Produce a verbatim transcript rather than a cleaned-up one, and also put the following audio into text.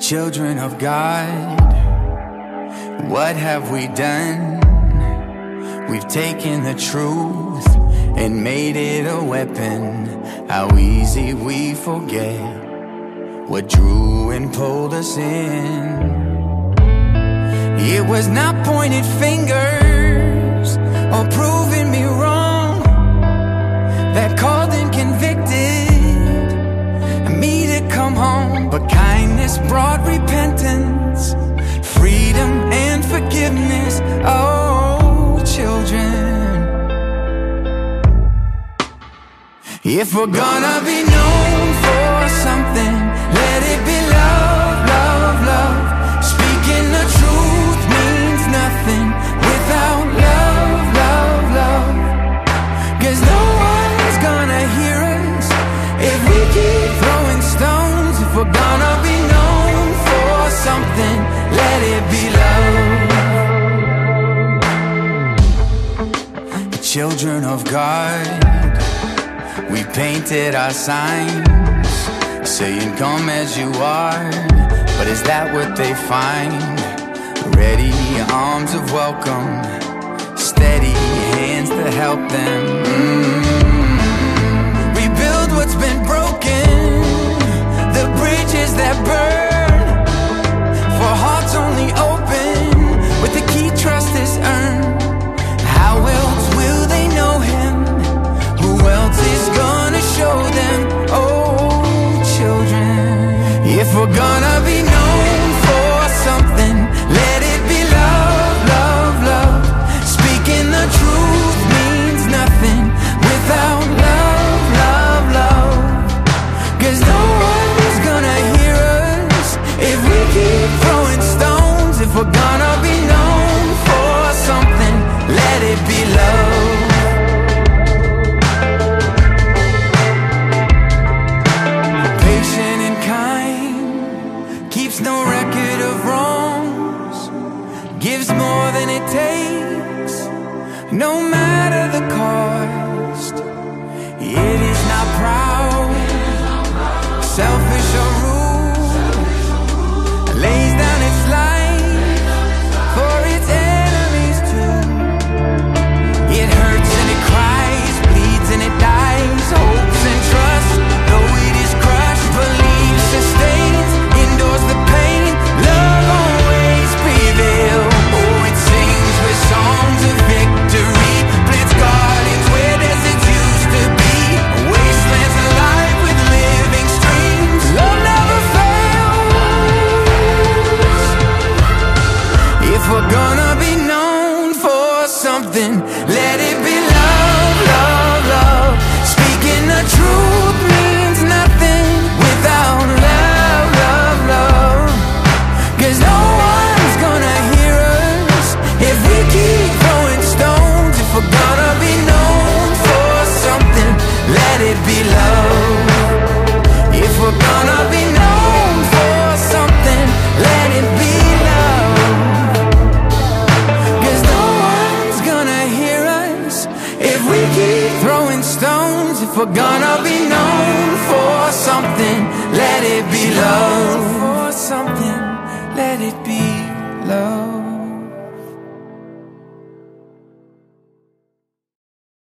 Children of God, what have we done? We've taken the truth and made it a weapon. How easy we forget what drew and pulled us in. It was not pointed fingers or proving me wrong that called and convicted me to come home, but kindness brought repentance, freedom and forgiveness. Oh, children, if we're gonna be known for something, let it be love, love, love. Speaking the truth means nothing without love, love, love. 'Cause no one's gonna hear us if we keep throwing stones. If we're gonna be known for something, let it be love. The children of God, we painted our signs saying come as you are, but is that what they find? Ready arms of welcome, steady hands to help them. mm. Rebuild what's been broken, the bridges that burn, for hearts only open with the key trust is earned. How else will they know him? Who else is gonna show them? Oh, children, if we're gonna be known for something, let it be love, love, love. Speaking the truth means nothing without love, love, love. 'Cause no one is gonna hear us if we keep throwing stones. If we're gonna be known for something, let it be love. Patient and kind, keeps no record of wrongs, gives more than it takes, no matter the cost. It is not proud, selfish or rude, lays down its life for its enemies too. It hurts and it cries, bleeds and it dies, hopes and trusts, though it is crushed, believes, sustains, endures the pain, love always prevails. Oh, it sings with songs of victory, plants gardens where deserts used to be, wastelands alive with living streams. Love never fails. If we're gonna be known for something, let it be love, love, love. Speaking the truth means nothing without love, love, love. 'Cause no one's gonna hear us if we keep throwing stones. If we're gonna be known for something, let it be love. If we're gonna be known for something, let it be love. 'Cause no one's gonna hear us if we keep throwing stones. If we're gonna be known for something, let it be love. For something, let it be love.